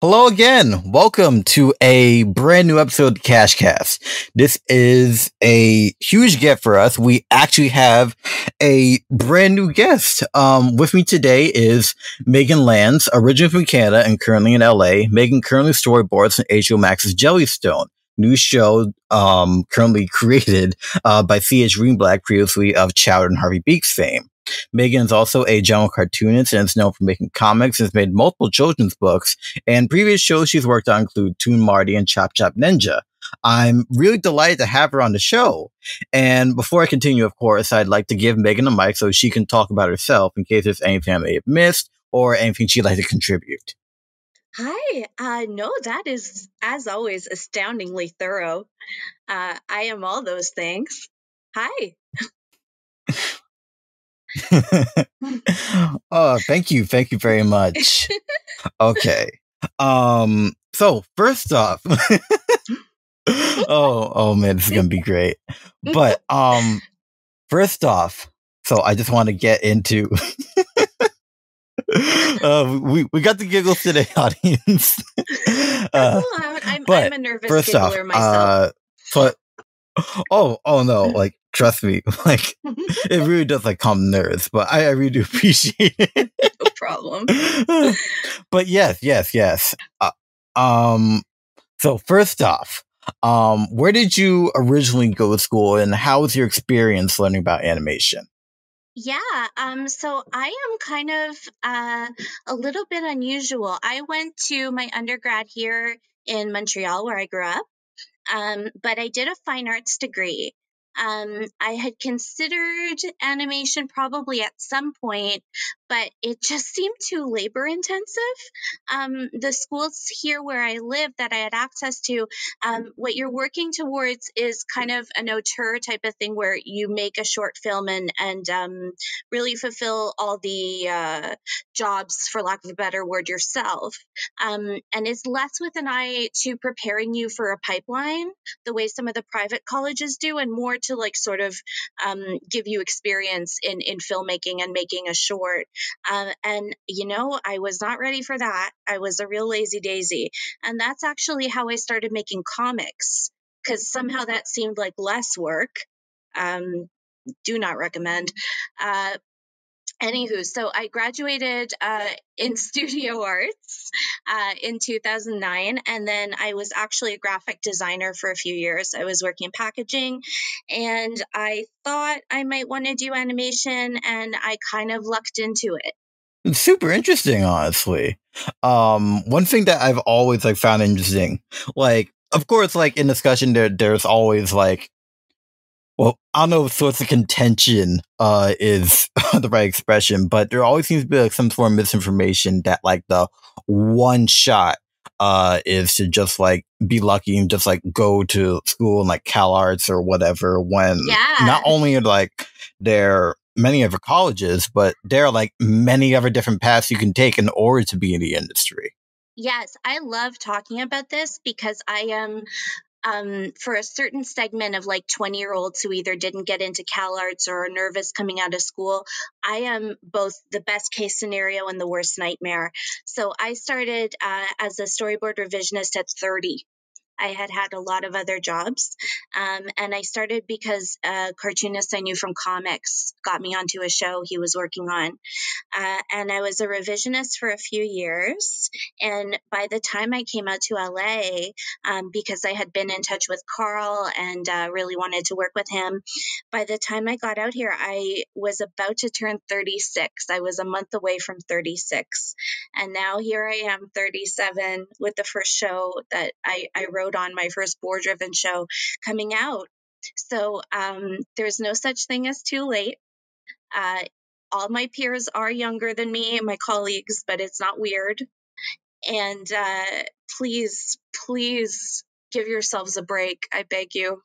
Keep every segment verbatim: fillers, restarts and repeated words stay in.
Hello again. Welcome to a brand new episode of the Cash Cast. This is a huge get for us. We actually have a brand new guest. Um, with me today is Megan Lanz, originally from Canada and currently in L A. Megan currently storyboards in H B O Max's Jellystone, new show um, currently created uh, by C H Greenblatt, previously of Chowder and Harvey Beaks fame. Megan is also a general cartoonist and is known for making comics and has made multiple children's books. And previous shows she's worked on include Toon Marty and Chop Chop Ninja. I'm really delighted to have her on the show. And before I continue, of course, I'd like to give Megan a mic so she can talk about herself in case there's anything I may have missed or anything she'd like to contribute. Hi. Uh, no, that is, as always, astoundingly thorough. Uh, I am all those things. Hi. Oh, thank you. Thank you very much. Okay. Um, so first off, oh, oh man, this is going to be great. But, um, first off, so I just want to get into, uh, we, we got the giggles today, audience. uh, I'm, I'm a nervous first giggler off, myself. Uh, but, oh, oh no, like, trust me, like, it really does, like, calm the nerves, but I, I really do appreciate it. No problem. But yes, yes, yes. Uh, um, so first off, um, where did you originally go to school and how was your experience learning about animation? Yeah, um, so I am kind of uh, a little bit unusual. I went to my undergrad here in Montreal, where I grew up. Um, but I did a fine arts degree. Um, I had considered animation probably at some point, but it just seemed too labor intensive. Um, the schools here where I live that I had access to, um, what you're working towards is kind of an auteur type of thing where you make a short film and, and um, really fulfill all the uh, jobs, for lack of a better word, yourself. Um, and it's less with an eye to preparing you for a pipeline the way some of the private colleges do, and more to like sort of um, give you experience in, in filmmaking and making a short. Um, and, you know, I was not ready for that. I was a real lazy daisy. And that's actually how I started making comics, because somehow that seemed like less work. Um, do not recommend. Uh, Anywho, so I graduated uh, in studio arts uh, in two thousand nine, and then I was actually a graphic designer for a few years. I was working in packaging, and I thought I might want to do animation, and I kind of lucked into it. It's super interesting, honestly. Um, one thing that I've always like found interesting, like, of course, like in discussion, there there's always like, well, I don't know if sorts of contention uh, is the right expression, but there always seems to be like some form of misinformation that like the one shot uh, is to just like be lucky and just like go to school in like Cal Arts or whatever, when Yeah. not only are like there many other colleges, but there are like many other different paths you can take in order to be in the industry. Yes, I love talking about this because I am um, for a certain segment of like twenty year olds who either didn't get into Cal Arts or are nervous coming out of school, I am both the best case scenario and the worst nightmare. So I started uh, as a storyboard revisionist at thirty. I had had a lot of other jobs. Um, and I started because a cartoonist I knew from comics got me onto a show he was working on. Uh, and I was a revisionist for a few years. And by the time I came out to L A, um, because I had been in touch with Carl and uh, really wanted to work with him, by the time I got out here, I was about to turn thirty-six. I was a month away from thirty-six. And now here I am, thirty-seven, with the first show that I, I wrote on, my first board-driven show coming out. So um, there's no such thing as too late. Uh, all my peers are younger than me, my colleagues, but it's not weird. And uh, please, please give yourselves a break. I beg you.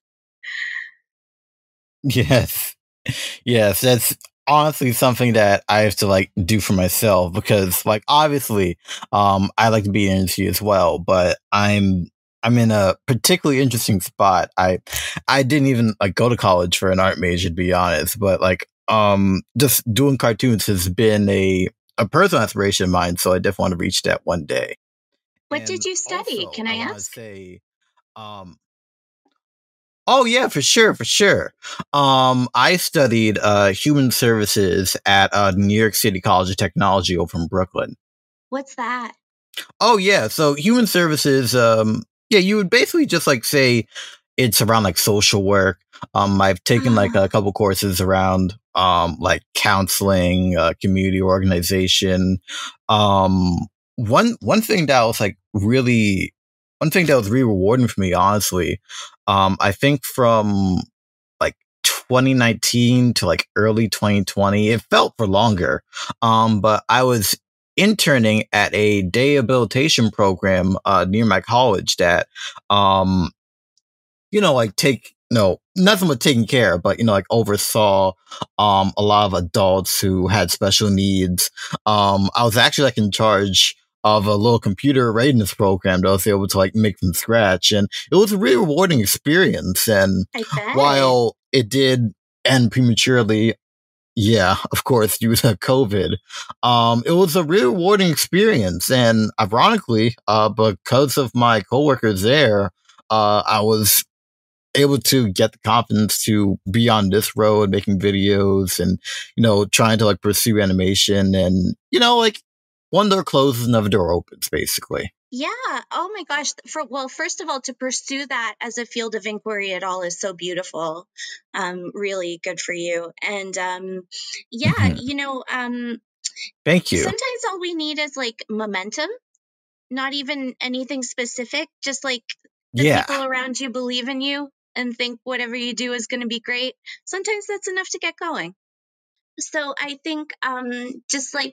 Yes. Yes, that's honestly something that I have to like do for myself because like obviously um I like to be in the industry as well, but I'm I'm in a particularly interesting spot. I I didn't even like go to college for an art major to be honest, but like um just doing cartoons has been a a personal aspiration of mine, so I definitely want to reach that one day. What did And you study? also, Can I I want to ask? say, um, oh yeah, for sure, for sure. Um, I studied uh human services at uh New York City College of Technology over in Brooklyn. What's that? Oh yeah, so human services, um, yeah, you would basically just like say it's around like social work. Um, I've taken like a Ah, couple courses around um like counseling, uh, community organization. Um, one one thing that was like really one thing that was really rewarding for me, honestly. Um, I think from like twenty nineteen to like early twenty twenty. It felt for longer. Um, but I was interning at a day habilitation program uh, near my college that, um, you know, like take no nothing but taking care, but you know, like oversaw um a lot of adults who had special needs. Um, I was actually like in charge of a little computer readiness program that I was able to like make from scratch, and it was a really rewarding experience. And I bet. while it did end prematurely, yeah, of course, due to COVID. Um, it was a really rewarding experience, and ironically, uh, because of my coworkers there, uh, I was able to get the confidence to be on this road, making videos, and you know, trying to like pursue animation, and you know, like one door closes, another door opens, basically. Yeah. Oh my gosh. For well, first of all, to pursue that as a field of inquiry at all is so beautiful. Um, really good for you. And um, yeah, Mhm. you know, um, Thank you. sometimes all we need is like momentum, not even anything specific, just like the Yeah. people around you believe in you and think whatever you do is going to be great. Sometimes that's enough to get going. So I think um, just like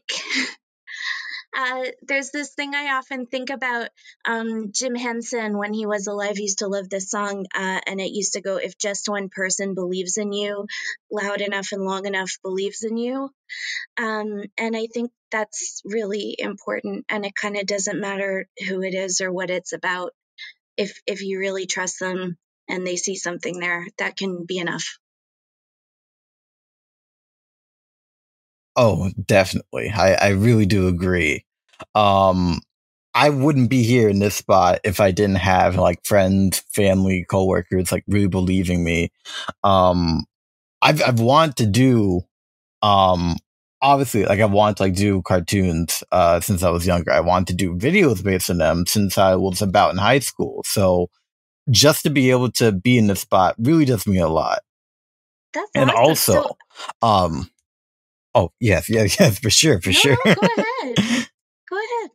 uh, there's this thing I often think about. Um, Jim Henson, when he was alive, used to love this song, uh, and it used to go, "If just one person believes in you, loud enough and long enough believes in you." Um, and I think that's really important. And it kind of doesn't matter who it is or what it's about. If if you really trust them and they see something there, that can be enough. Oh, definitely. I, I really do agree. Um, I wouldn't be here in this spot if I didn't have like friends, family, coworkers like really believing me. Um, I've I've wanted to do um obviously like I wanted to like do cartoons uh since I was younger. I wanted to do videos based on them since I was about in high school. So just to be able to be in this spot really does mean a lot. That's And awesome. So, also, um oh yes, yes, yes, for sure, for no, sure. no, go ahead. Go ahead.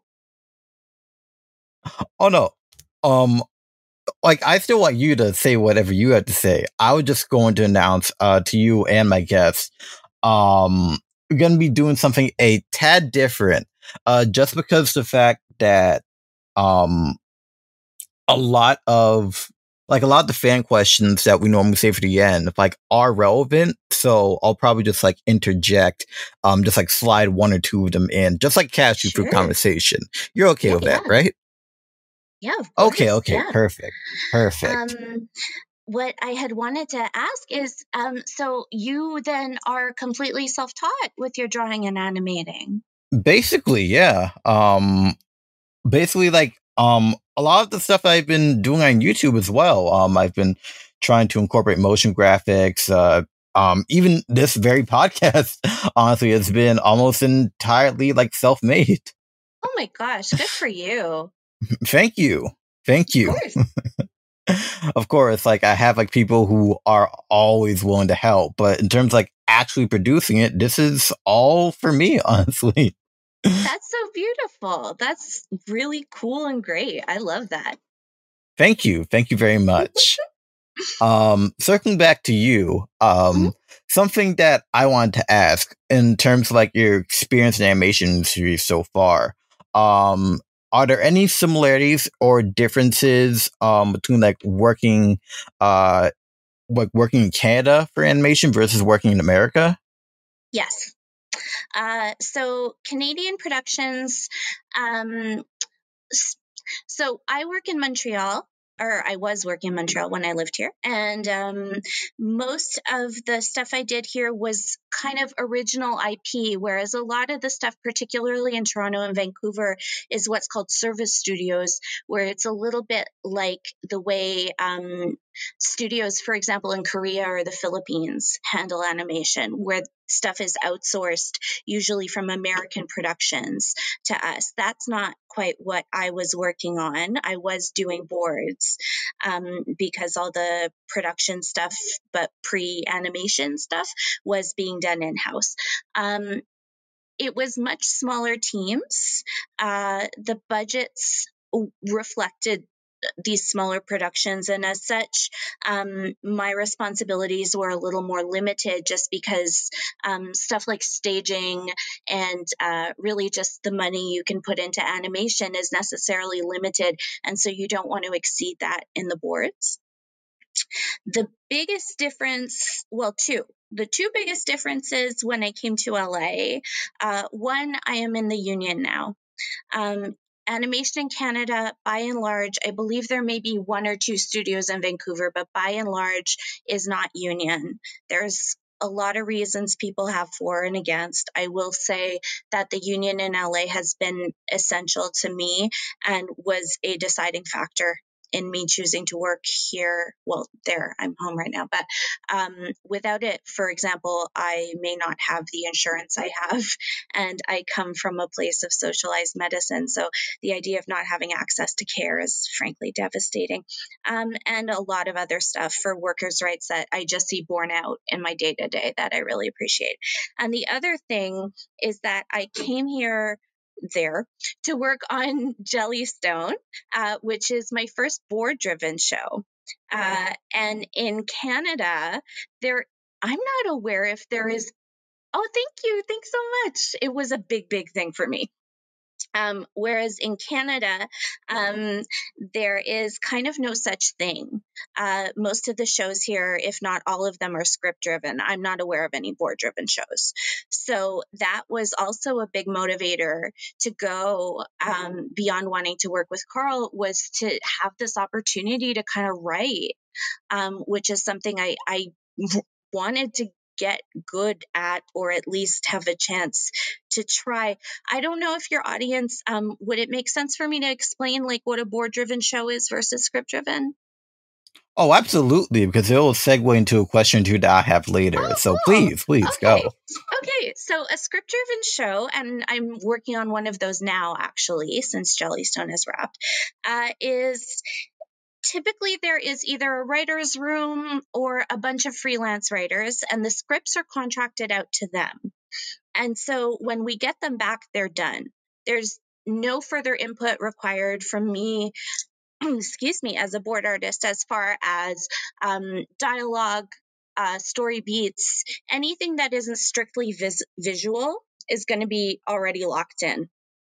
Oh no. Um like I still want you to say whatever you had to say. I was just going to announce uh to you and my guests, um we're gonna be doing something a tad different. Uh just because the fact that um a lot of like a lot of the fan questions that we normally say for the end like are relevant. So I'll probably just like interject, um just like slide one or two of them in, just like catch you through Sure. conversation. You're okay Yeah, with that, yeah. right? Yeah, of Okay, course. okay, Yeah. perfect. Perfect. Um, what I had wanted to ask is um, so you then are completely self taught with your drawing and animating. Basically, yeah. Um basically like um a lot of the stuff I've been doing on YouTube as well. Um I've been trying to incorporate motion graphics, uh um even this very podcast honestly has been almost entirely like self-made. Oh my gosh, good for you. Thank you. Thank Of you. course. Of course, like I have like people who are always willing to help, but in terms of, like actually producing it, this is all for me, honestly. That's so beautiful. That's really cool and great. I love that. Thank you. Thank you very much. Um, circling back to you, Mhm. um, something that I wanted to ask in terms of like your experience in animation industry so far, um, are there any similarities or differences um between like working uh like working in Canada for animation versus working in America? Yes. Uh, so Canadian productions, um, s- so I work in Montreal. or I was working in Montreal when I lived here. And um, most of the stuff I did here was kind of original I P, whereas a lot of the stuff, particularly in Toronto and Vancouver, is what's called service studios, where it's a little bit like the way um, studios, for example, in Korea or the Philippines handle animation, where stuff is outsourced, usually from American productions to us. That's not quite what I was working on. I was doing boards um, because all the production stuff, but pre-animation stuff, was being done in-house. Um, it was much smaller teams. Uh, the budgets reflected these smaller productions, and as such, um, my responsibilities were a little more limited, just because um, stuff like staging and uh, really just the money you can put into animation is necessarily limited, and so you don't want to exceed that in the boards. The biggest difference, well, two. The two biggest differences when I came to L A, uh, one, I am in the union now. Um, Animation in Canada, by and large, I believe there may be one or two studios in Vancouver, but by and large is not union. There's a lot of reasons people have for and against. I will say that the union in L A has been essential to me and was a deciding factor in me choosing to work here. Well, there, I'm home right now, but um, without it, for example, I may not have the insurance I have, and I come from a place of socialized medicine. So the idea of not having access to care is frankly devastating. Um, and a lot of other stuff for workers' rights that I just see borne out in my day to day that I really appreciate. And the other thing is that I came here there to work on Jellystone, uh, which is my first board-driven show. Uh, and in Canada, there, I'm not aware if there is. Oh, thank you. Thanks so much. It was a big, big thing for me. Um, whereas in Canada, um, there is kind of no such thing. Uh, most of the shows here, if not all of them, are script driven. I'm not aware of any board driven shows. So that was also a big motivator to go um, beyond wanting to work with Carl, was to have this opportunity to kind of write, um, which is something I, I wanted to get good at, or at least have a chance to try. I don't know if your audience, um, would it make sense for me to explain like what a board driven show is versus script driven? Oh, absolutely, because it will segue into a question or two that I have later. Oh, so cool. please, please okay. go. Okay, so a script driven show, and I'm working on one of those now actually, since Jellystone has wrapped, uh, is typically there is either a writer's room or a bunch of freelance writers, and the scripts are contracted out to them. And so when we get them back, they're done. There's no further input required from me, excuse me, as a board artist, as far as um, dialogue, uh, story beats, anything that isn't strictly vis- visual is going to be already locked in.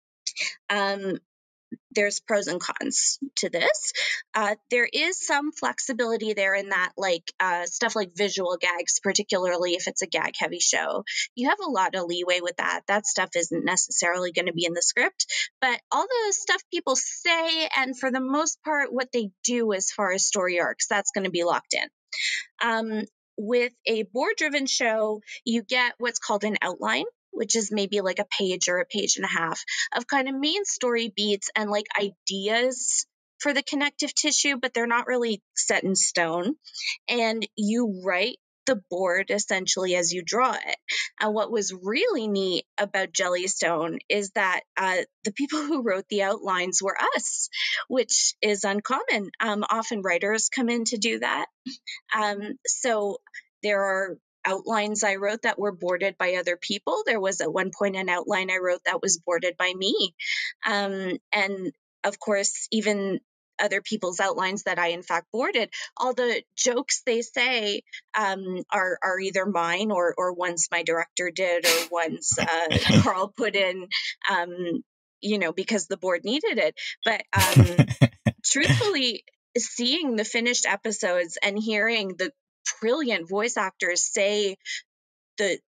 Um, there's pros and cons to this. Uh, there is some flexibility there in that, like uh, stuff like visual gags, particularly if it's a gag heavy show, you have a lot of leeway with that. That stuff isn't necessarily going to be in the script, but all the stuff people say, and for the most part, what they do as far as story arcs, that's going to be locked in. Um, with a board driven show, you get what's called an outline, which is maybe like a page or a page and a half of kind of main story beats and like ideas for the connective tissue, but they're not really set in stone. And you write the board essentially as you draw it. And what was really neat about Jellystone is that uh, the people who wrote the outlines were us, which is uncommon. Um, often writers come in to do that. Um, so there are outlines I wrote that were boarded by other people. There was at one point an outline I wrote that was boarded by me. Um, and of course, even other people's outlines that I in fact boarded, all the jokes they say um, are are either mine or or ones my director did or ones uh, Carl put in, um, you know, because the board needed it. But um, truthfully, seeing the finished episodes and hearing the brilliant voice actors say the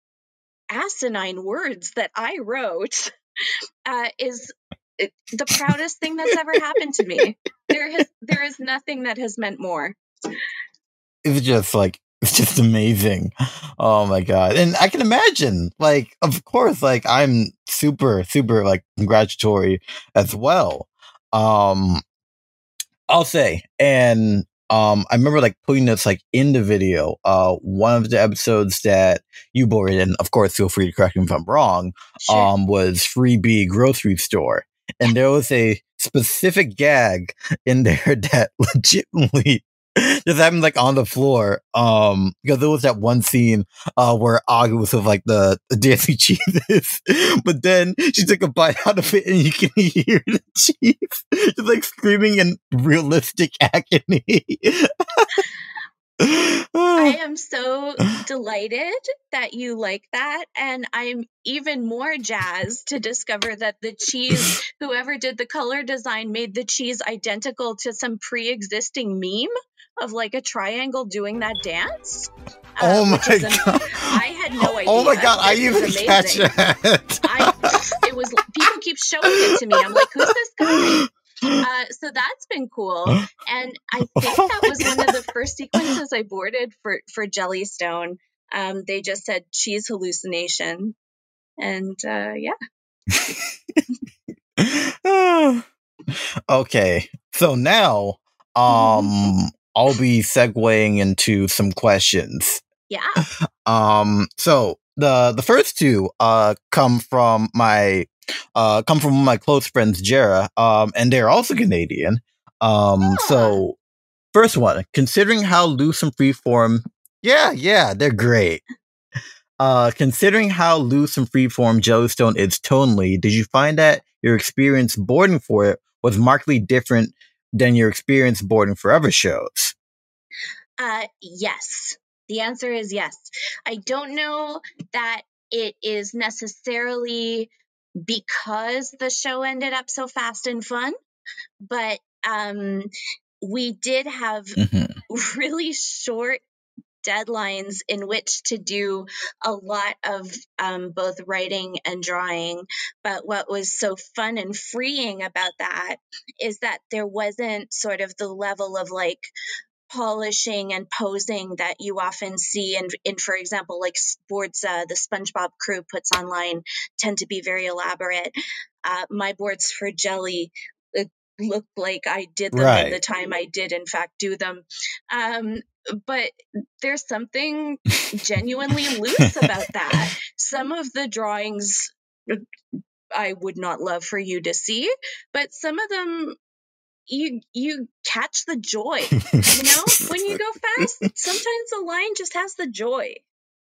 asinine words that I wrote uh, is the proudest thing that's ever happened to me. there has there is nothing that has meant more. It's just like it's just amazing. Oh my god. And I can imagine, like, of course, like I'm super, super like congratulatory as well. Um I'll say, and um, I remember like putting this like in the video. Uh, one of the episodes that you boarded, and of course, feel free to correct me if I'm wrong. Sure. Um, was Freebie Grocery Store, and there was a specific gag in there that legitimately just happened like on the floor. Um, because there was that one scene uh where Augie was with like the, the dancing cheeses, but then she took a bite out of it and you can hear the cheese just like screaming in realistic agony. I am so delighted that you like that, and I'm even more jazzed to discover that the cheese, whoever did the color design, made the cheese identical to some pre-existing meme of like a triangle doing that dance. Uh, oh my an, god! I had no idea. Oh my god! I even catch it. I, it was people keep showing it to me. I'm like, who's this guy? Uh, so that's been cool, and I think that was one of the first sequences I boarded for for Jellystone. Um, they just said cheese hallucination, and uh, yeah. Okay, so now um, I'll be segueing into some questions. Yeah. Um. So the the first two uh come from my. Uh, come from one of my close friends, Jara, um, and they're also Canadian. Um, yeah. So, first one, considering how loose and freeform, yeah, yeah, they're great. Uh, considering how loose and freeform Jellystone is tonally, did you find that your experience boarding for it was markedly different than your experience boarding for other shows? Uh, yes. The answer is yes. I don't know that it is necessarily because the show ended up so fast and fun, but um, we did have mm-hmm. really short deadlines in which to do a lot of um, both writing and drawing. But what was so fun and freeing about that is that there wasn't sort of the level of like polishing and posing that you often see in, in for example, like boards uh, the SpongeBob crew puts online tend to be very elaborate. Uh, my boards for Jelly uh, look like I did them right. in the time I did in fact do them. Um, but there's something genuinely loose about that. Some of the drawings I would not love for you to see, but some of them you you catch the joy, you know, when you go fast. Sometimes the line just has the joy.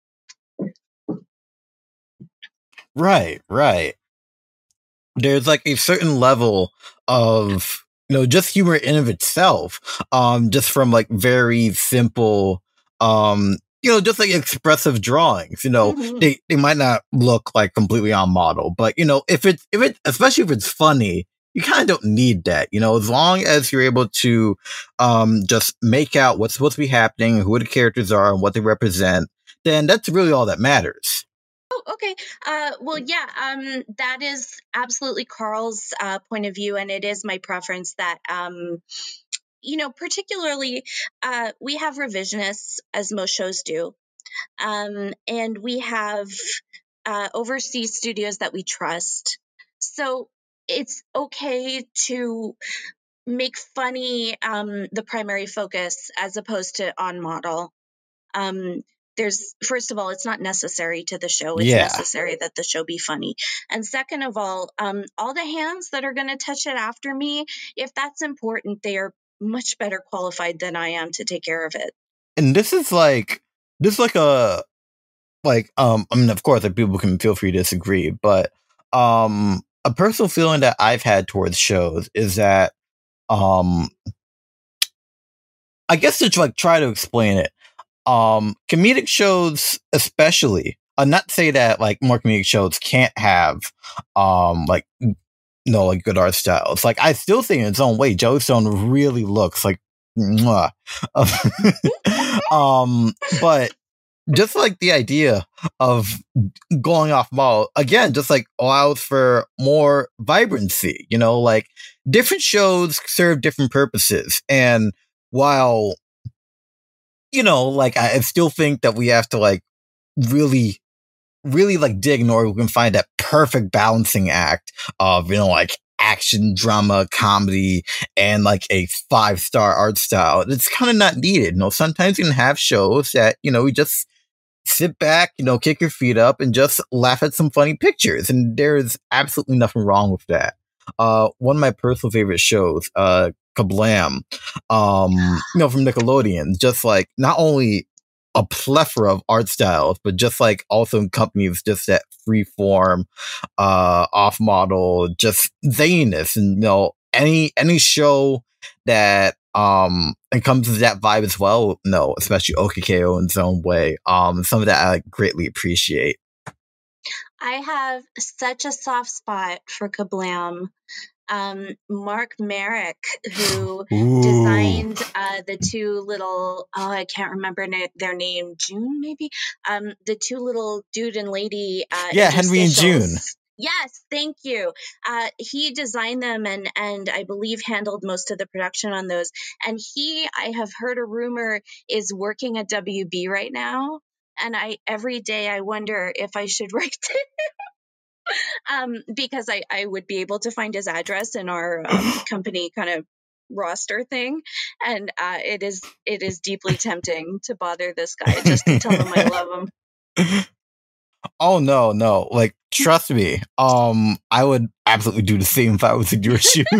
Right, right. There's like a certain level of, you know, just humor in of itself, um, just from like very simple, um, you know, just like expressive drawings. You know, mm-hmm. they they might not look like completely on model, but you know, if it's if it especially if it's funny, you kind of don't need that, you know, as long as you're able to um, just make out what's supposed to be happening, who the characters are, and what they represent, then that's really all that matters. Oh, okay. Uh, well, yeah, um, that is absolutely Carl's uh, point of view, and it is my preference that, um, you know, particularly uh, we have revisionists, as most shows do, um, and we have uh, overseas studios that we trust. So it's okay to make funny um, the primary focus as opposed to on model. Um, there's, first of all, it's not necessary to the show. It's yeah. necessary that the show be funny. And second of all, um, all the hands that are going to touch it after me, if that's important, they are much better qualified than I am to take care of it. And this is like, this is like a, like, um, I mean, of course, like, people can feel free to disagree, but um, a personal feeling that I've had towards shows is that, um, I guess to like try to explain it, um, comedic shows, especially, uh, not to say that like more comedic shows can't have, um, like, you know, like good art style. It's like I still think in its own way, Jellystone really looks like, mwah. um, but just like the idea of going off model again, just like allows for more vibrancy, you know, like different shows serve different purposes. And while, you know, like I still think that we have to like really, really like dig in order we can find that perfect balancing act of, you know, like action, drama, comedy, and like a five star art style. It's kind of not needed. You know, sometimes you can have shows that, you know, we just sit back, you know, kick your feet up and just laugh at some funny pictures. And there's absolutely nothing wrong with that. Uh, one of my personal favorite shows, uh, Kablam, um, you know, from Nickelodeon, just like not only a plethora of art styles, but just like also accompanies just that free form, uh, off model, just zaniness. And, you know, any, any show that, um, encompasses that vibe as well. No, especially O K K O in its own way. Um, some of that I greatly appreciate. I have such a soft spot for Kablam. Um, Mark Merrick, who Ooh. designed uh, the two little, oh, I can't remember na- their name, June maybe? Um, the two little dude and lady. Uh, yeah, Henry and June. Yes, thank you. Uh, he designed them and, and I believe handled most of the production on those. And he, I have heard a rumor, is working at W B right now. And I every day I wonder if I should write to him um, because I, I would be able to find his address in our um, company kind of roster thing. And uh, it is it is deeply tempting to bother this guy just to tell him I love him. Oh no, no! Like, trust me. Um, I would absolutely do the same if I was in your shoes.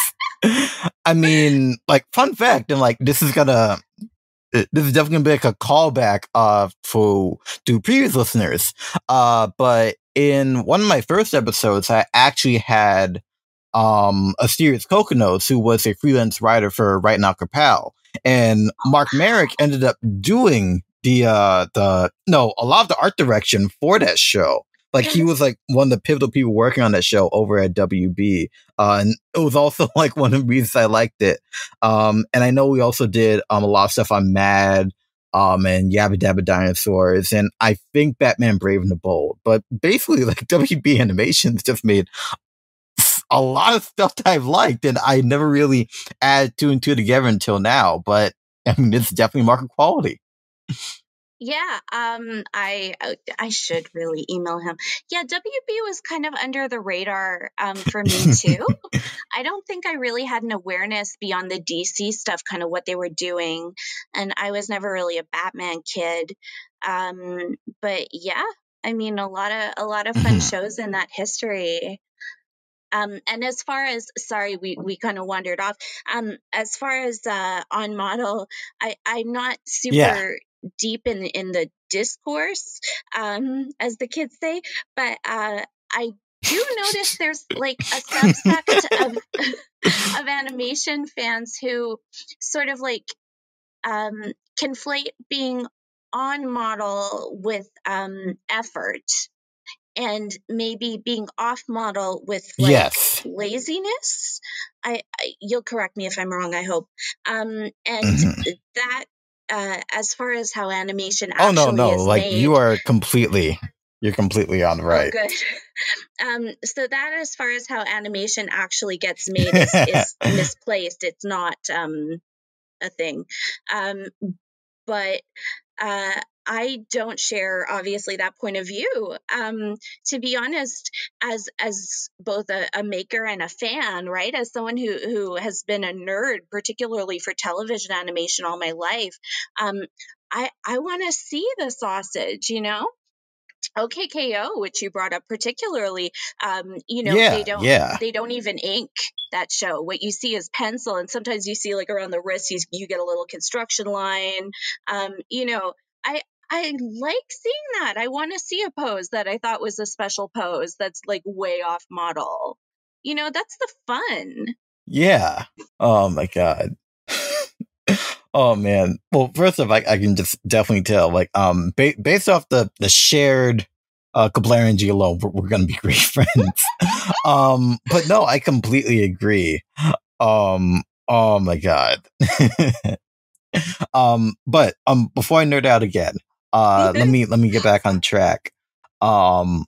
I mean, like, fun fact, and like, this is gonna, this is definitely gonna be like a callback, uh, for to previous listeners. Uh, but in one of my first episodes, I actually had, um, Asterius Kokonos, who was a freelance writer for Right Now Kapow, and Mark Merrick ended up doing the uh the no a lot of the art direction for that show. Like, he was like one of the pivotal people working on that show over at W B, uh and it was also like one of the reasons I liked it. Um and I know we also did um a lot of stuff on Mad um and Yabba Dabba Dinosaurs, and I think Batman Brave and the Bold. But basically, like, W B Animations just made a lot of stuff that I've liked, and I never really added two and two together until now. But I mean, it's definitely market quality. Yeah, um, I I should really email him. Yeah, W B was kind of under the radar um, for me too. I don't think I really had an awareness beyond the D C stuff, kind of what they were doing, and I was never really a Batman kid. Um, but yeah, I mean, a lot of a lot of fun shows in that history. Um, and as far as, sorry, we, we kind of wandered off. Um, as far as uh, on model, I, I'm not super yeah. deep in in the discourse, um, as the kids say, but uh, I do notice there's like a subsect of of animation fans who sort of like um, conflate being on model with um, effort. And maybe being off model with like yes. laziness. I, I you'll correct me if I'm wrong, I hope. Um, and mm-hmm. that uh, as far as how animation actually oh no no is like made, you are completely you're completely on the right. Oh, good. Um, so that as far as how animation actually gets made is, is misplaced. It's not um, a thing. Um, but uh, I don't share, obviously, that point of view. Um, to be honest, as as both a, a maker and a fan, right, as someone who, who has been a nerd, particularly for television animation all my life, um, I, I want to see the sausage, you know? O K K O, which you brought up particularly, um, you know, yeah, they don't yeah. they don't even ink that show. What you see is pencil, and sometimes you see like around the wrist, you, you get a little construction line. Um, you know, I I like seeing that. I want to see a pose that I thought was a special pose that's like way off model. You know, that's the fun. Yeah. Oh my God. Oh man. Well, first off, I, I can just definitely tell, like, um, ba- based off the the shared uh, Kablarengy alone, we're, we're gonna be great friends. um, but no, I completely agree. Um, oh my God. um, but um, before I nerd out again, uh, let me let me get back on track. Um,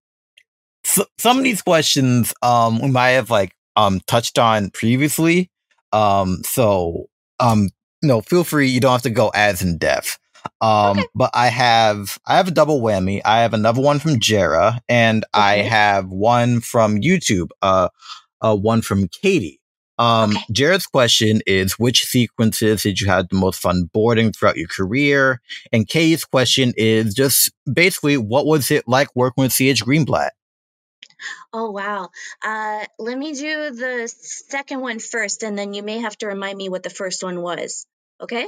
so, some of these questions um we might have like um touched on previously. Um, so um, no, feel free. You don't have to go as in depth. Um, Okay. but I have I have a double whammy. I have another one from Jera, and I Okay. have one from YouTube. Uh, uh, one from Katie. Um, Okay. Jared's question is, which sequences did you have the most fun boarding throughout your career? And Katie's question is just basically, what was it like working with C H Greenblatt? Oh, wow. Uh, let me do the second one first, and then you may have to remind me what the first one was. Okay?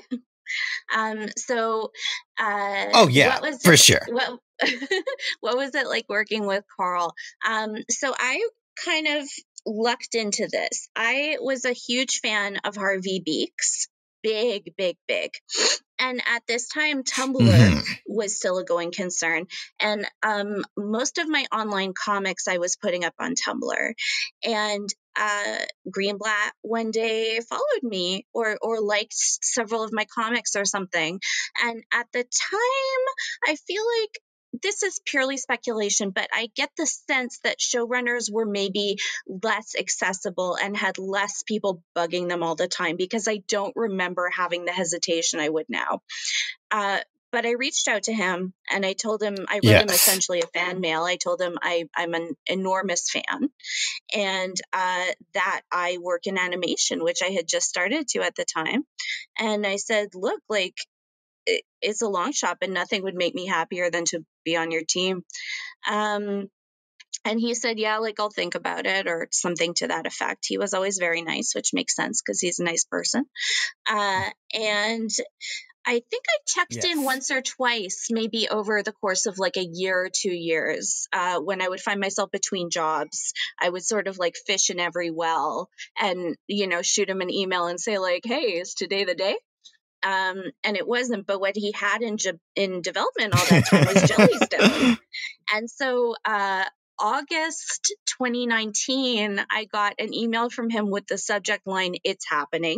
Um, so, uh, Oh yeah, what was for it? sure. What what was it like working with Carl? Um, so I kind of lucked into this. I was a huge fan of Harvey Beaks. Big, big, big. And at this time, Tumblr Mm-hmm. was still a going concern. And um, most of my online comics I was putting up on Tumblr. And uh, Greenblatt one day followed me or or liked several of my comics or something. And at the time, I feel like this is purely speculation, but I get the sense that showrunners were maybe less accessible and had less people bugging them all the time, because I don't remember having the hesitation I would now. Uh, but I reached out to him and I told him, I wrote him Yes. essentially a fan mail. I told him I, I'm an enormous fan and uh, that I work in animation, which I had just started to at the time. And I said, look, like, it, it's a long shot, but nothing would make me happier than to be on your team. Um, and he said, yeah, like, I'll think about it, or something to that effect. He was always very nice, which makes sense because he's a nice person. Uh, and I think I checked in Yes. once or twice, maybe over the course of like a year or two years, uh, when I would find myself between jobs. I would sort of like fish in every well and, you know, shoot him an email and say, like, hey, is today the day? Um, and it wasn't. But what he had in ge- in development all that time was Jellystone. And so uh, August twenty nineteen, I got an email from him with the subject line, "It's happening."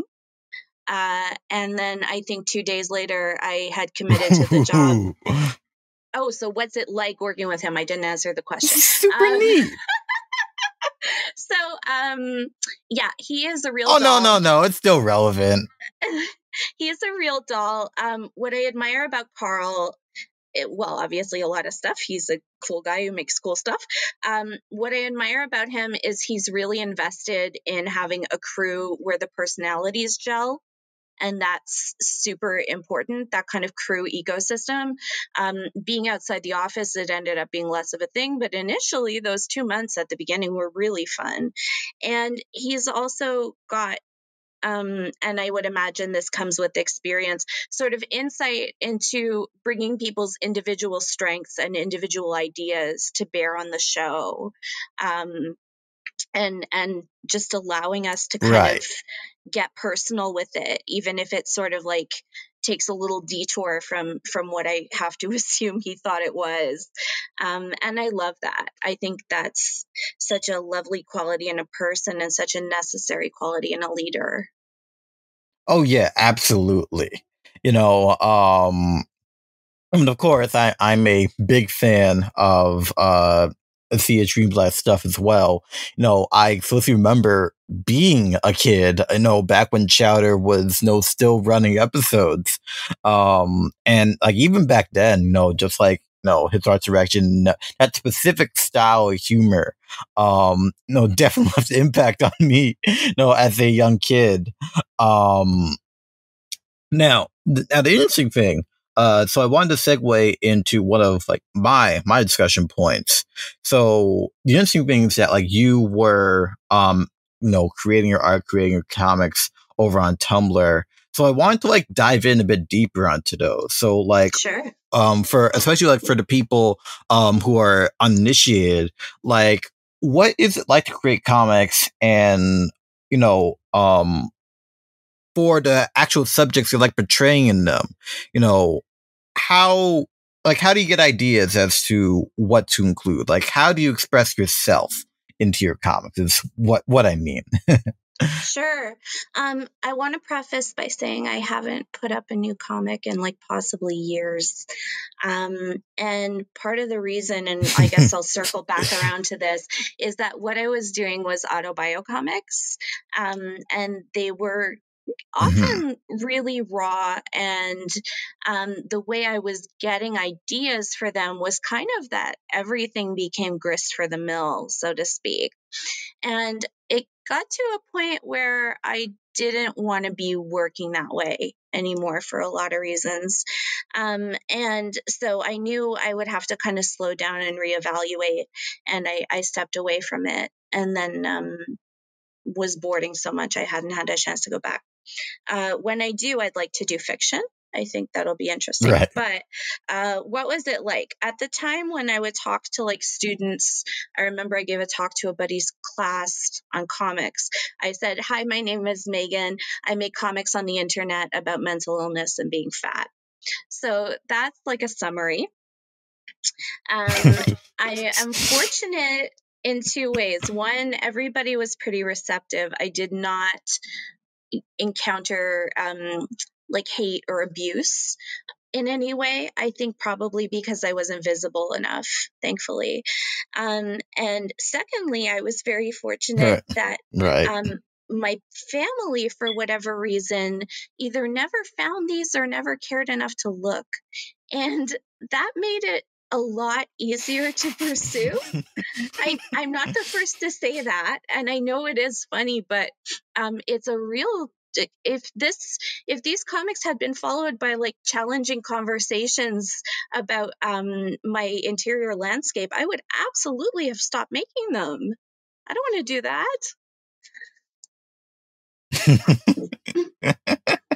Uh, and then I think two days later, I had committed to the job. Oh, so what's it like working with him? I didn't answer the question. Super Um, neat. so, um, yeah, he is a real Oh doll. no, no, no! It's still relevant. He is a real doll. Um, what I admire about Carl, it, well, obviously a lot of stuff. He's a cool guy who makes cool stuff. Um, what I admire about him is he's really invested in having a crew where the personalities gel. And that's super important, that kind of crew ecosystem. Um, being outside the office, it ended up being less of a thing. But initially, those two months at the beginning were really fun. And he's also got, um, and I would imagine this comes with experience, sort of insight into bringing people's individual strengths and individual ideas to bear on the show. Um, and and just allowing us to kind Right. of get personal with it, even if it sort of like takes a little detour from from what I have to assume he thought it was. Um, and I love that. I think that's such a lovely quality in a person and such a necessary quality in a leader. Oh yeah, absolutely. You know, um, I mean, of course, I, I'm a big fan of uh, C H Greenblatt stuff as well. You know, I explicitly remember being a kid, you know, back when Chowder was, you know, still running episodes. Um, and like even back then, you know, just like, you know, his art direction, that specific style of humor, um, you know, definitely left an impact on me, you know, as a young kid. Um, now, th- now the interesting thing, uh, so I wanted to segue into one of like my my discussion points. So the interesting thing is that like you were, um, you know, creating your art, creating your comics over on Tumblr. So I wanted to like dive in a bit deeper onto those. So like, Sure. um, for especially like for the people um who are uninitiated, like what is it like to create comics and you know um for the actual subjects you like portraying in them, you know, how, like, how do you get ideas as to what to include? Like, how do you express yourself into your comics is what, what I mean. Sure. Um, I want to preface by saying I haven't put up a new comic in like possibly years. Um, and part of the reason, and I guess I'll circle back around to this, is that what I was doing was autobio comics. Um, and they were Hmm. often really raw, and um, the way I was getting ideas for them was kind of that everything became grist for the mill, so to speak. And it got to a point where I didn't want to be working that way anymore for a lot of reasons. Um, and so I knew I would have to kind of slow down and reevaluate. And I, I stepped away from it, and then um, was boarding so much I hadn't had a chance to go back. Uh, when I do, I'd like to do fiction. I think that'll be interesting. Right. But uh, what was it like at the time when I would talk to like students? I remember I gave a talk to a buddy's class on comics. I said, "Hi, my name is Megan. I make comics on the internet about mental illness and being fat." So that's like a summary. Um, I am fortunate in two ways. One, everybody was pretty receptive. I did not encounter um, like hate or abuse in any way. I think probably because I wasn't visible enough, thankfully. Um, and secondly, I was very fortunate Right. that Right. um, my family, for whatever reason, either never found these or never cared enough to look. And that made it a lot easier to pursue. I, I'm not the first to say that, and I know it is funny, but um, it's a real. If this, if these comics had been followed by like challenging conversations about um, my interior landscape, I would absolutely have stopped making them. I don't want to do that.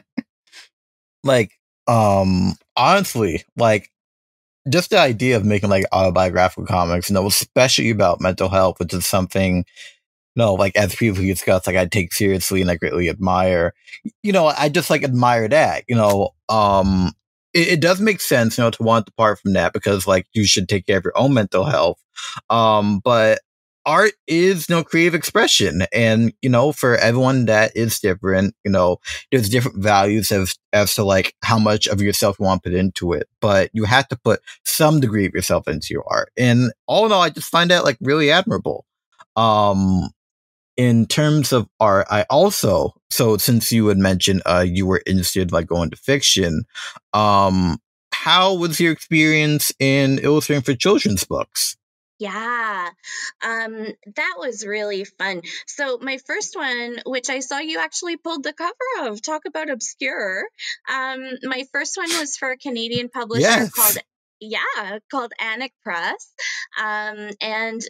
Like, um, honestly, like, just the idea of making like autobiographical comics, you know, especially about mental health, which is something, no, like as people discuss, like I take seriously and I greatly admire. You know, I just like admire that. You know, um, it, it does make sense, you know, to want to depart from that because like you should take care of your own mental health. Um, but art is, you know, creative expression, and you know, for everyone that is different. You know, there's different values as as to like how much of yourself you want to put into it, but you have to put some degree of yourself into your art. And all in all, I just find that like really admirable. Um, in terms of art, I also, so since you had mentioned uh you were interested like going to fiction, um how was your experience in illustrating for children's books? Yeah, um, that was really fun. So my first one, which I saw you actually pulled the cover of, talk about obscure. Um, my first one was for a Canadian publisher called, Yes. yeah, called Anik Press. Um, and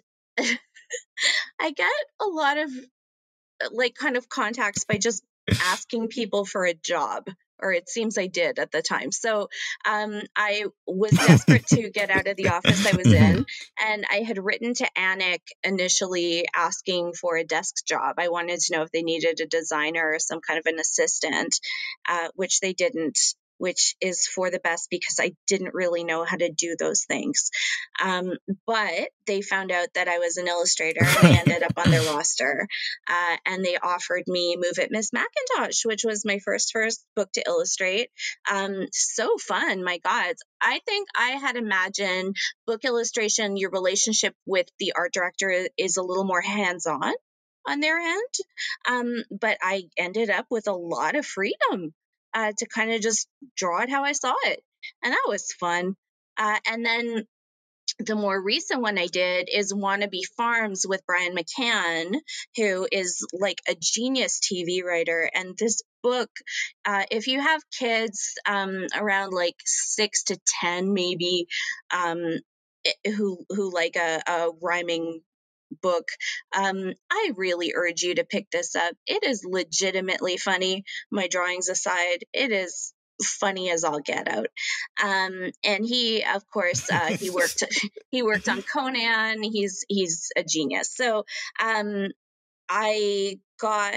I get a lot of like kind of contacts by just asking people for a job, or it seems I did at the time. So um, I was desperate to get out of the office I was Hmm. in, and I had written to Anik initially asking for a desk job. I wanted to know if they needed a designer or some kind of an assistant, uh, which they didn't, which is for the best because I didn't really know how to do those things. Um, but they found out that I was an illustrator and I ended up on their roster. Uh, and they offered me Move It Miss Macintosh, which was my first first book to illustrate. Um, so fun, my God. I think I had imagined book illustration, your relationship with the art director is a little more hands-on on their end. Um, but I ended up with a lot of freedom uh, to kind of just draw it how I saw it. And that was fun. Uh, and then the more recent one I did is Wannabe Farms with Brian McCann, who is like a genius T V writer. And this book, uh, if you have kids um, around like six to ten, maybe, um, who who like a, a rhyming book, um, I really urge you to pick this up. It is legitimately funny. My drawings aside, it is funny as all get out. Um, and he, of course, uh, he worked he worked on Conan. He's he's a genius. So um, I got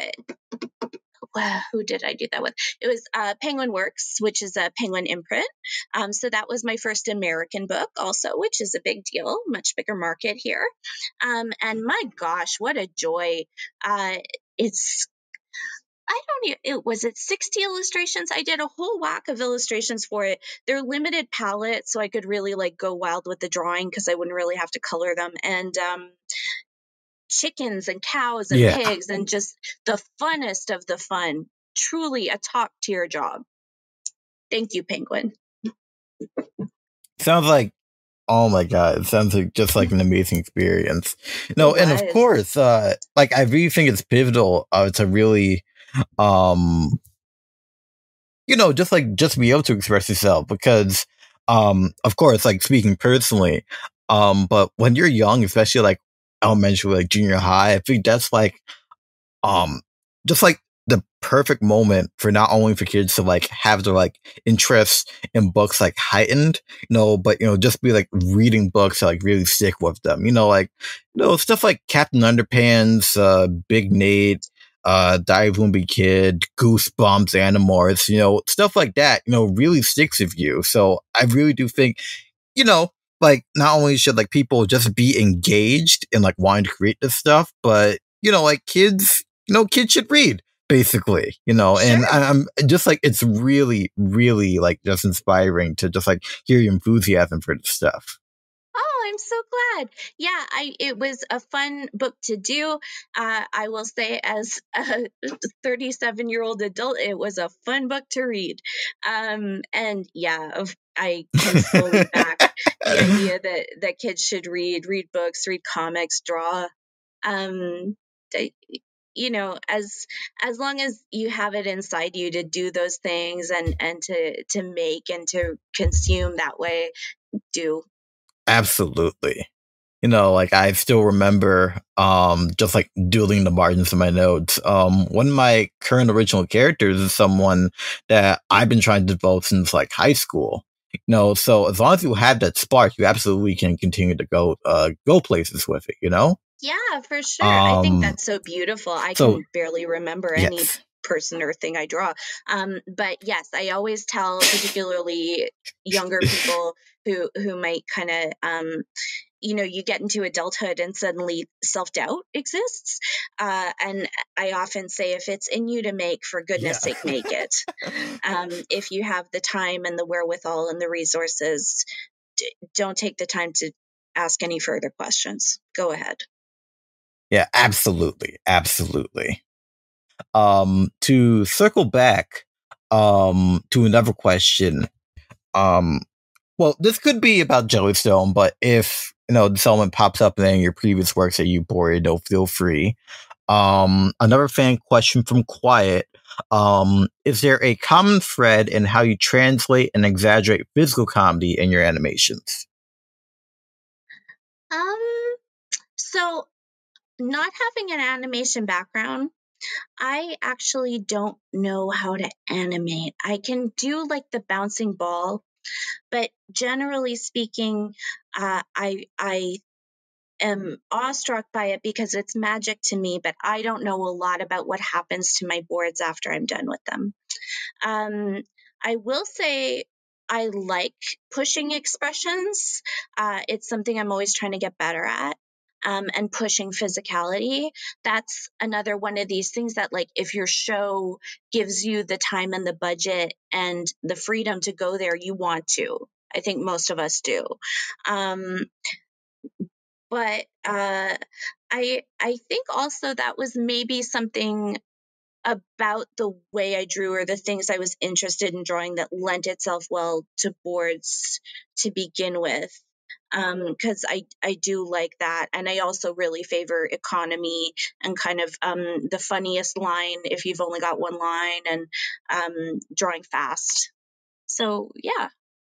who did I do that with? It was uh, Penguin Works, which is a Penguin imprint. Um, so that was my first American book, also, which is a big deal, much bigger market here. Um, and my gosh, what a joy! Uh, it's I don't e it was it sixty illustrations? I did a whole whack of illustrations for it. They're limited palette, so I could really, like, go wild with the drawing because I wouldn't really have to color them, and, um, chickens and cows and Yeah. pigs and just the funnest of the fun. Truly a top-tier job. Thank you, Penguin. Sounds like, oh my god, it sounds like just like an amazing experience. No, It and of was. course, uh, like I really think it's pivotal uh, to really, um, you know, just like just be able to express yourself because, um, of course, like speaking personally, um, but when you're young, especially like elementary, like junior high, I think that's like um just like the perfect moment for not only for kids to like have their like interest in books like heightened, you know, but you know, just be like reading books that like really stick with them. You know, like you know, stuff like Captain Underpants, uh, Big Nate, uh, Diary of a Wimpy Kid, Goosebumps, Animorphs, you know, stuff like that, you know, really sticks with you. So I really do think, you know, like not only should like people just be engaged in like wanting to create this stuff, but you know, like kids, you know, kids should read basically, you know, and Sure. I- I'm just like, it's really, really like just inspiring to just like hear your enthusiasm for this stuff. Oh, I'm so glad. Yeah, I it was a fun book to do. Uh, I will say, as a thirty-seven-year-old adult, it was a fun book to read. Um, and yeah, of, I can solely back the idea that that kids should read, read books, read comics, draw. Um, they, you know, as as long as you have it inside you to do those things and and to to make and to consume that way, do. Absolutely. You know, like I still remember um just like doodling the margins of my notes. Um one of my current original characters is someone that I've been trying to develop since like high school. You know, so as long as you have that spark, you absolutely can continue to go uh go places with it, you know? Yeah, for sure. I think Um that's so beautiful. I so can barely remember any yes. person or thing I draw. Um, but yes, I always tell particularly younger people who who might kind of um, you know, you get into adulthood and suddenly self-doubt exists. Uh, and I often say if it's in you to make, for Yeah. goodness sake, make it. Um, if you have the time and the wherewithal and the resources, d- don't take the time to ask any further questions. Go ahead. Yeah, absolutely. Absolutely. Um to circle back um to another question. Um Well, this could be about Jellystone, but if you know this element pops up in any of your previous works that you boarded, don't feel free. Um, another fan question from Quiet: um, Is there a common thread in how you translate and exaggerate physical comedy in your animations? Um, so not having an animation background, I actually don't know how to animate. I can do like the bouncing ball, but generally speaking, uh, I I am awestruck by it because it's magic to me, but I don't know a lot about what happens to my boards after I'm done with them. Um, I will say I like pushing expressions. Uh, it's something I'm always trying to get better at. Um, and pushing physicality. That's another one of these things that, like, if your show gives you the time and the budget and the freedom to go there, you want to. I think most of us do. Um, but uh, I I think also that was maybe something about the way I drew or the things I was interested in drawing that lent itself well to boards to begin with. Because um, I I do like that, and I also really favor economy and kind of um, the funniest line if you've only got one line, and um, drawing fast. So yeah.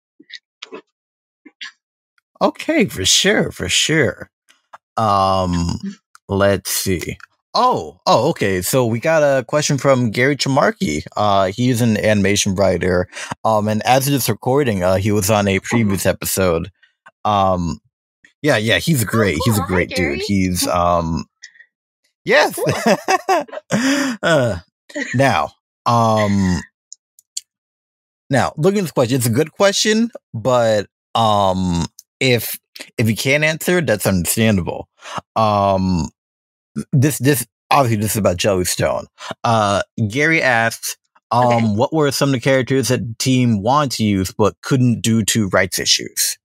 Okay, for sure, for sure. Um, let's see. Oh, oh, okay. So we got a question from Gary Chamarki. Uh, he's an animation writer. Um, and as of this recording, uh, he was on a previous episode. Um, yeah, yeah, he's Oh, great. He's a cool. Hi, great dude. Gary. He's, um, Oh, yes. cool. uh, now, um, now looking at this question, it's a good question, but, um, if, if you can't answer, that's understandable. Um, this this obviously this is about Jellystone. Uh, Gary asks, um, Okay. what were some of the characters that the team wanted to use but couldn't due to rights issues?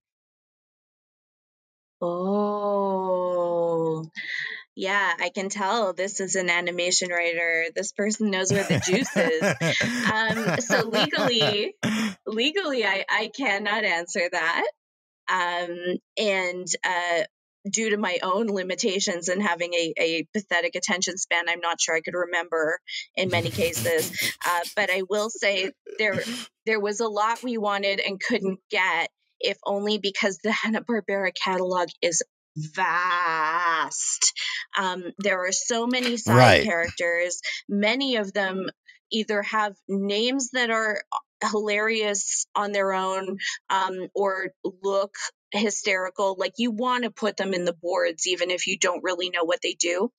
Oh, yeah, I can tell this is an animation writer. This person knows where the juice is. Um, so legally, legally, I, I cannot answer that. Um, and uh, due to my own limitations and having a, a pathetic attention span, I'm not sure I could remember in many cases. Uh, but I will say there there was a lot we wanted and couldn't get, if only because the Hanna-Barbera catalog is vast. Um, there are so many side Right. characters. Many of them either have names that are hilarious on their own, um, or look hysterical. Like, you want to put them in the boards, even if you don't really know what they do.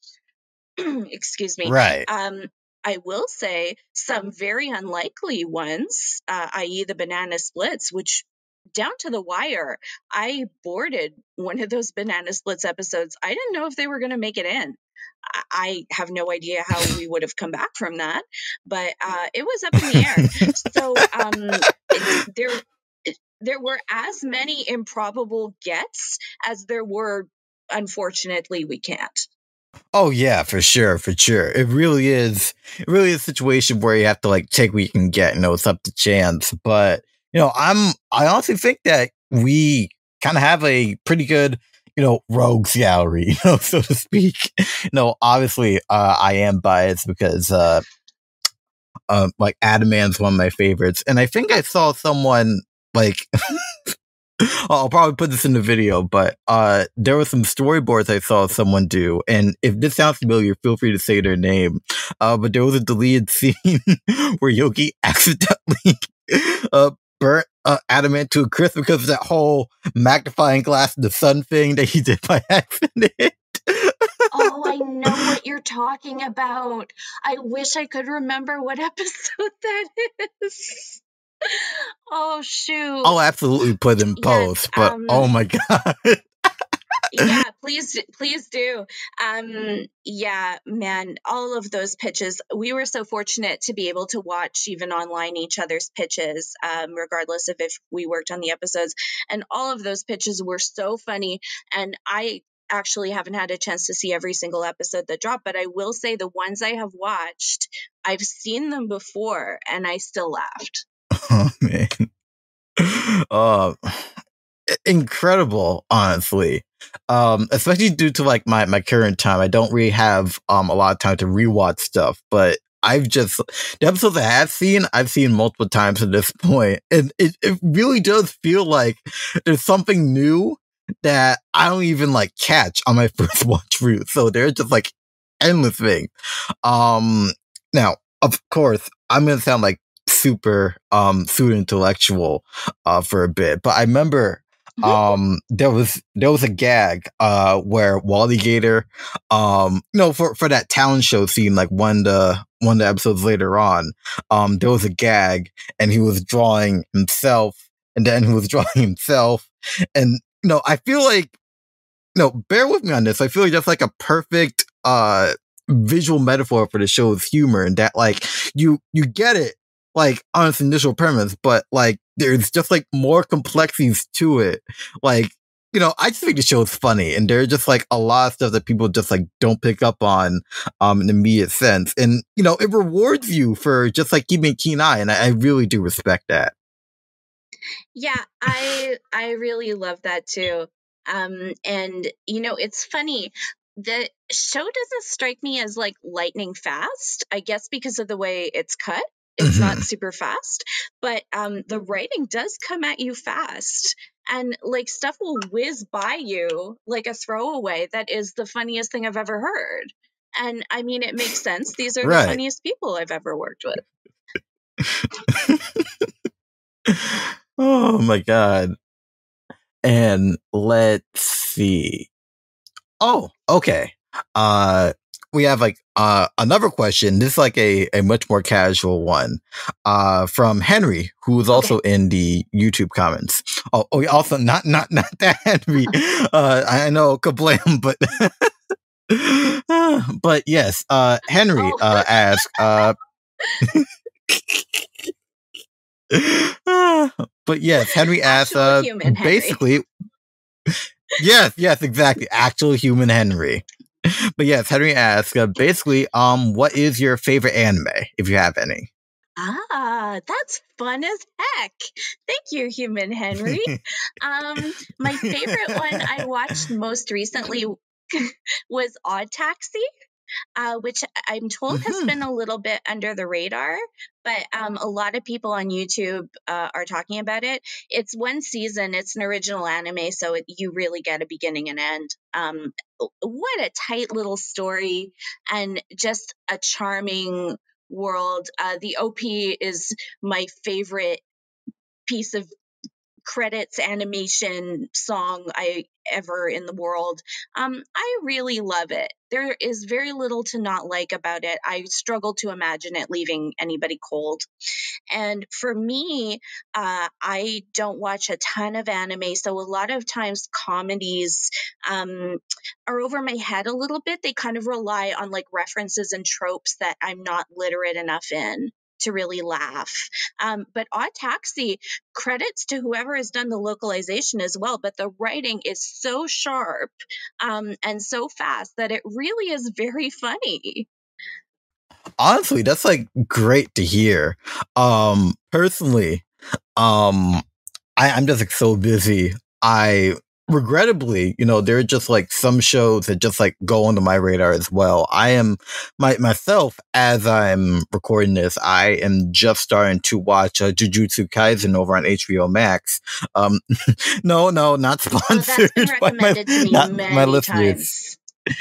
Excuse me. Right. Um, I will say some very unlikely ones, uh, that is the Banana Splits, which down to the wire, I boarded one of those Banana Splits episodes. I didn't know if they were going to make it in. I- I have no idea how we would have come back from that, but uh, it was up in the air. So um, it, there, it, there were as many improbable gets as there were, unfortunately, we can't. Oh yeah, for sure, for sure. It really is. It really is a situation where you have to like take what you can get. You know, it's up to chance. But you know, I'm. I honestly think that we kind of have a pretty good, you know, rogues gallery, you know, so to speak. You know, obviously, uh, I am biased because, uh, uh, like Adaman's one of my favorites, and I think I saw someone like. I'll probably put this in the video, but uh, there were some storyboards I saw someone do, and if this sounds familiar, feel free to say their name. Uh, but there was a deleted scene where Yogi accidentally uh, burnt uh, Adamant to a crisp because of that whole magnifying glass in the sun thing that he did by accident. Oh, I know what you're talking about. I wish I could remember what episode that is. Oh, shoot. I'll absolutely put in post, Yes, but um, oh my god. yeah, please, please do. Um, yeah, man, all of those pitches. We were so fortunate to be able to watch even online each other's pitches, um, regardless of if we worked on the episodes. And all of those pitches were so funny. And I actually haven't had a chance to see every single episode that dropped, but I will say the ones I have watched, I've seen them before, and I still laughed. Oh man. Uh, incredible, honestly. Um, especially due to like my, my current time. I don't really have um a lot of time to rewatch stuff, but I've just the episodes I have seen, I've seen multiple times at this point. And it, it really does feel like there's something new that I don't even like catch on my first watch through. So they're just like endless things. Um now, of course, I'm gonna sound like super um super intellectual uh for a bit, but I remember um there was there was a gag uh where Wally Gator um you know for for that talent show scene, like one of the one of the episodes later on, um there was a gag and he was drawing himself and then he was drawing himself, and you know I feel like, no, bear with me on this. I feel like that's like a perfect uh visual metaphor for the show's humor, and that like you you get it like on its initial premise, but like there's just like more complexities to it. Like, you know, I just think the show is funny, and there's just like a lot of stuff that people just like don't pick up on um in the immediate sense. And you know, it rewards you for just like keeping a keen eye, and I, I really do respect that. Yeah, I I really love that too. Um, and you know, it's funny. The show doesn't strike me as like lightning fast. I guess because of the way it's cut, it's not Mhm. super fast. But um, the writing does come at you fast, and like stuff will whiz by you like a throwaway. That is the funniest thing I've ever heard. And I mean, it makes sense. These are the Right. funniest people I've ever worked with. Oh my god. And let's see. Oh, okay. Uh, we have like uh another question. This is like a, a much more casual one. Uh, from Henry, who is also Okay. in the YouTube comments. Oh, oh, also not not not that Henry. Uh, I know, kablam, but But yes, uh, Henry Oh. uh, asked, uh, but yes, Henry asked, Actual uh, human Henry. basically, yes, yes, exactly, actual human Henry. But yes, Henry asked, uh, basically, um, what is your favorite anime, if you have any? Ah, that's fun as heck. Thank you, human Henry. um, my favorite one I watched most recently was Odd Taxi. Uh, which I'm told has Mhm. been a little bit under the radar, but um, a lot of people on YouTube uh, are talking about it. It's one season, it's an original anime, so it, you really get a beginning and end. Um, what a tight little story and just a charming world. Uh, the O P is my favorite piece of credits animation song I ever in the world. Um, I really love it. There is very little to not like about it. I struggle to imagine it leaving anybody cold. And for me, uh, I don't watch a ton of anime, so a lot of times comedies um, are over my head a little bit. They kind of rely on like references and tropes that I'm not literate enough in to really laugh. Um, but Odd Taxi, credits to whoever has done the localization as well, but the writing is so sharp um, and so fast that it really is very funny. Honestly, that's like great to hear. Um, personally, um, I, I'm just like so busy. I regrettably, you know, there are just like some shows that just like go onto my radar as well. I am my myself as I'm recording this. I am just starting to watch uh, Jujutsu Kaisen over on H B O Max. Um, no, no, not sponsored. Oh, that's been by recommended my, to me not many my listeners. times.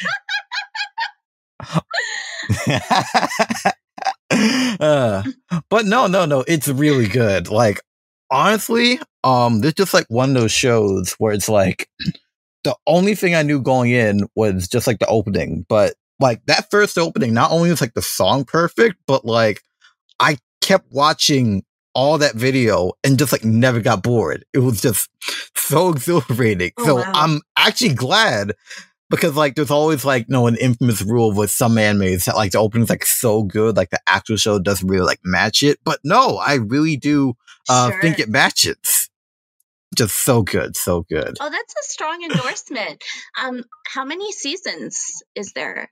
uh, but no, no, no, it's really good. Like, honestly, um, this just like one of those shows where it's like the only thing I knew going in was just like the opening, but like that first opening, not only was like the song perfect, but like I kept watching all that video and just like never got bored. It was just so exhilarating. Oh, so wow. I'm actually glad. Because like there's always like you know an infamous rule with some animes that like the opening's like so good, like the actual show doesn't really like match it. But no, I really do uh Sure. think it matches. Just so good, so good. Oh, that's a strong endorsement. Um, how many seasons is there?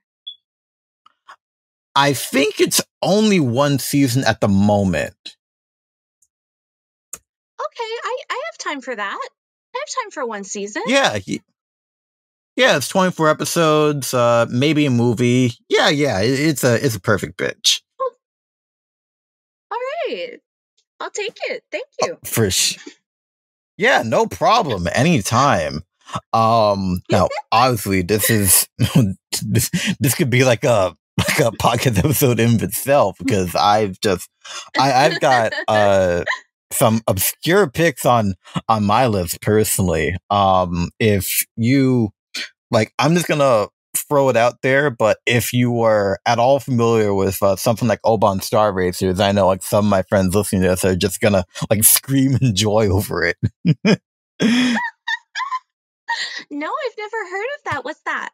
I think it's only one season at the moment. Okay, I, I have time for that. I have time for one season. Yeah, y- yeah, it's twenty-four episodes, uh, maybe a movie. Yeah, yeah, it, it's a it's a perfect bitch. All right, I'll take it. Thank you. For sure. Yeah, no problem. Anytime. Um, now obviously this is this this could be like a like a podcast episode in itself because I've just I I've got uh some obscure picks on on my list personally. Um, if you like, I'm just gonna throw it out there, but if you were at all familiar with uh, something like Oban Star Racers, I know like some of my friends listening to this are just gonna like scream in joy over it. No, I've never heard of that. What's that?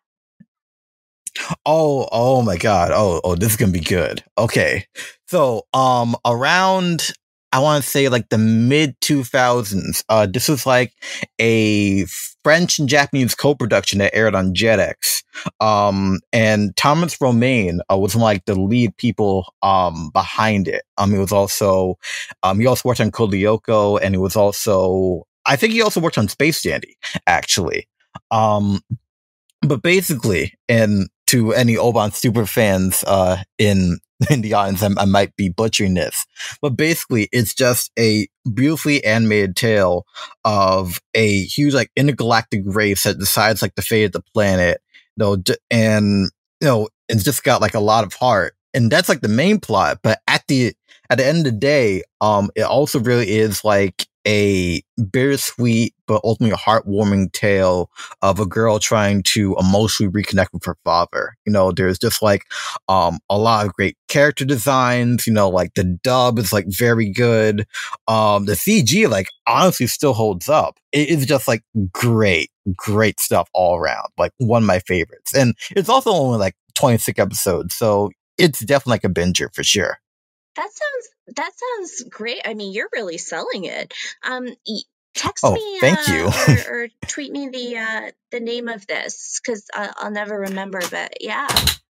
Oh, oh my God. Oh, oh, this is gonna be good. Okay. So, um, around, I want to say like the mid two thousands, uh, this was like a French and Japanese co-production that aired on Jetix. Um, and Thomas Romain uh, was like the lead people, um, behind it. Um, he was also, um, he also worked on Code Lyoko, and he was also, I think he also worked on Space Dandy, actually. Um, but basically, and to any Oban super fans uh, in in the audience, I, I might be butchering this, but basically, it's just a beautifully animated tale of a huge like intergalactic race that decides like the fate of the planet. You know, d- and you know, it's just got like a lot of heart, and that's like the main plot. But at the at the end of the day, um, it also really is like a bittersweet but ultimately heartwarming tale of a girl trying to emotionally reconnect with her father. You know, there's just like um a lot of great character designs. You know, like the dub is like very good. Um, the C G like honestly still holds up. It is just like great, great stuff all around. Like one of my favorites, and it's also only like twenty-six episodes, so it's definitely like a binger for sure. That sounds that sounds great. I mean, you're really selling it. Um, e- text Oh, me thank uh, you. or, or tweet me the uh, the name of this because I'll never remember. But yeah,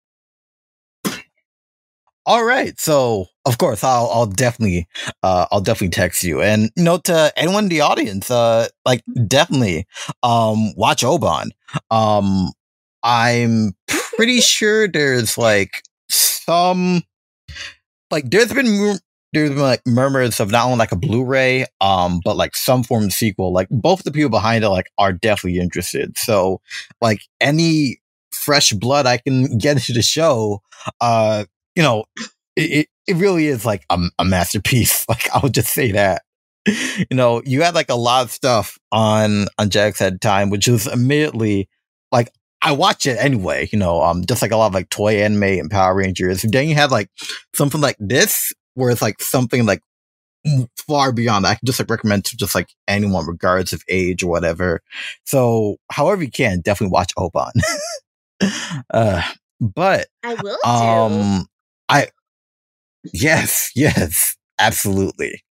All right. So, of course, I'll I'll definitely uh I'll definitely text you. And you know, to anyone in the audience, uh like definitely um watch Oban. Um I'm pretty sure there's like some like there's been mur- there's been like murmurs of not only like a Blu-ray, um, but like some form of sequel. Like both the people behind it like are definitely interested. So like any fresh blood I can get into the show, uh, you know, it, it, it really is like a, a masterpiece. Like I would just say that. You know, you had like a lot of stuff on on Jack's Head Time, which was immediately like I watch it anyway, you know, um, just like a lot of like toy anime and Power Rangers. Then you had like something like this, where it's like something like far beyond that. I can just like recommend to just like anyone, regardless of age or whatever. So, however you can, definitely watch Oban. uh, but I will do. um, I yes, yes, absolutely.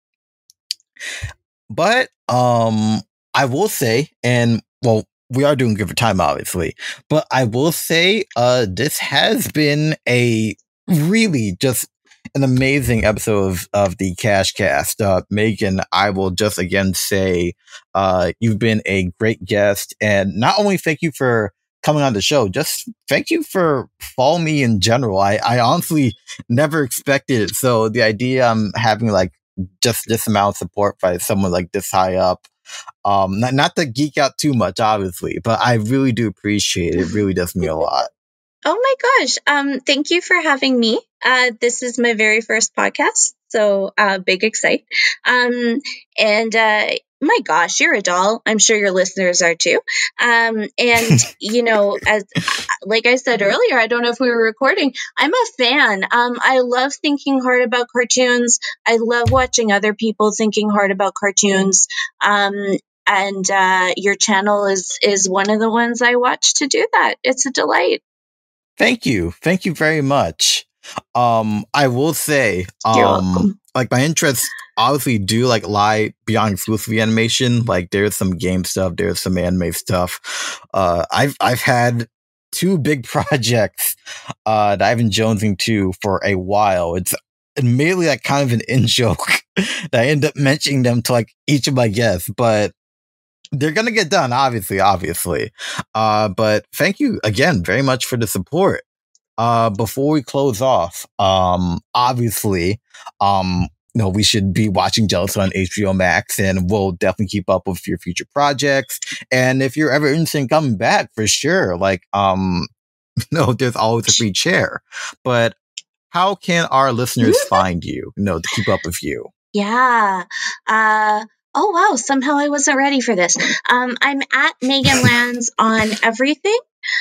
But um, I will say, and well, we are doing good for time, obviously. But I will say, uh, this has been a really just an amazing episode of, of the Cash Cast. Uh, Megan, I will just again say, uh, you've been a great guest, and not only thank you for coming on the show, just thank you for following me in general. I, I honestly never expected it. So the idea I'm having like just this amount of support by someone like this high up. Um, not, not to geek out too much, obviously, but I really do appreciate it. It really does mean a lot. Oh my gosh. Um, thank you for having me. Uh, this is my very first podcast, so uh, big excite. Um, and uh, my gosh, you're a doll. I'm sure your listeners are too. Um, and you know, as like I said earlier, I don't know if we were recording. I'm a fan. Um, I love thinking hard about cartoons. I love watching other people thinking hard about cartoons. Um, and uh, your channel is is one of the ones I watch to do that. It's a delight. Thank you. Thank you very much. Um, I will say, You're um, welcome. like my interests obviously do like lie beyond exclusively animation. Like there's some game stuff, there's some anime stuff. Uh, I've, I've had two big projects, uh, that I've been jonesing to for a while. It's admittedly like kind of an in joke that I end up mentioning them to like each of my guests, but they're gonna get done, obviously, obviously. Uh, but thank you again very much for the support. Uh, before we close off, um, obviously, um, you know, we should be watching Jealous on H B O Max, and we'll definitely keep up with your future projects. And if you're ever interested in coming back, for sure, like, um, you know, there's always a free chair. But how can our listeners find you, you know, to keep up with you? Yeah. Uh, oh, wow. Somehow I wasn't ready for this. Um, I'm at Megan Lands on everything,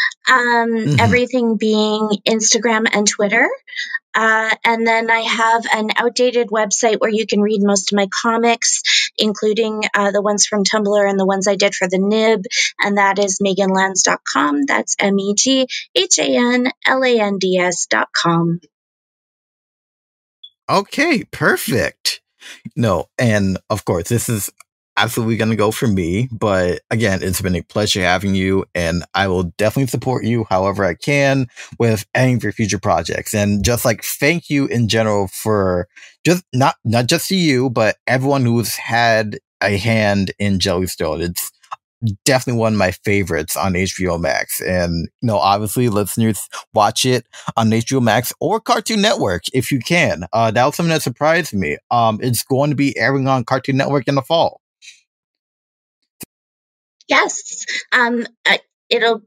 um, Mm-hmm. everything being Instagram and Twitter. Uh, and then I have an outdated website where you can read most of my comics, including uh, the ones from Tumblr and the ones I did for the Nib. And that is megan lands dot com. That's M E G H A N L A N D S dot com. Okay, perfect. No, and of course, this is absolutely going to go for me. But again, it's been a pleasure having you, and I will definitely support you however I can with any of your future projects. And just like thank you in general for just not not just to you, but everyone who's had a hand in Jellystone. It's definitely one of my favorites on H B O Max. And, you know, obviously listeners watch it on H B O Max or Cartoon Network if you can. Uh, that was something that surprised me. Um, it's going to be airing on Cartoon Network in the fall. Yes. Um, uh, it'll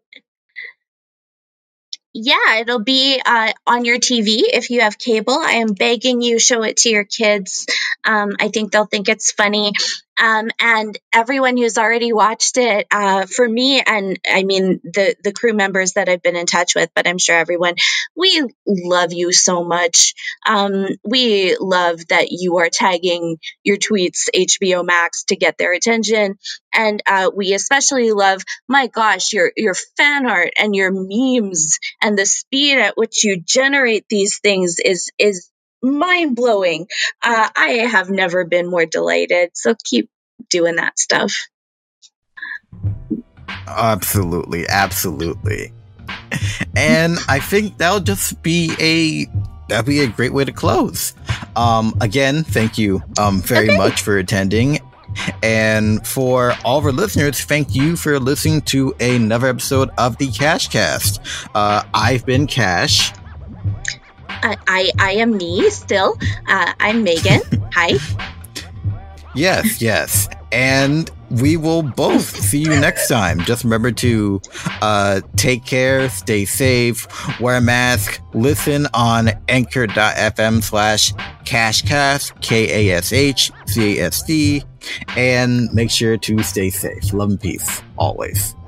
Yeah, it'll be uh, on your T V if you have cable. I am begging you, show it to your kids. Um, I think they'll think it's funny. Um, and everyone who's already watched it, uh, for me, and I mean the the crew members that I've been in touch with, but I'm sure everyone, we love you so much. Um, we love that you are tagging your tweets H B O Max to get their attention, and uh, we especially love, my gosh, your your fan art and your memes, and the speed at which you generate these things is is mind blowing. Uh, I have never been more delighted. So keep doing that stuff. Absolutely, absolutely. And I think that'll just be a that'll be a great way to close. Um, again, thank you um very okay. much for attending. And for all of our listeners, thank you for listening to another episode of the Cash Cast. Uh, I've been Cash. Uh, I I am me still. Uh, I'm Megan. Hi. Yes, yes. And we will both see you next time. Just remember to uh, take care, stay safe, wear a mask, listen on anchor.fm slash cashcast, K A S H C A S D, and make sure to stay safe. Love and peace, always.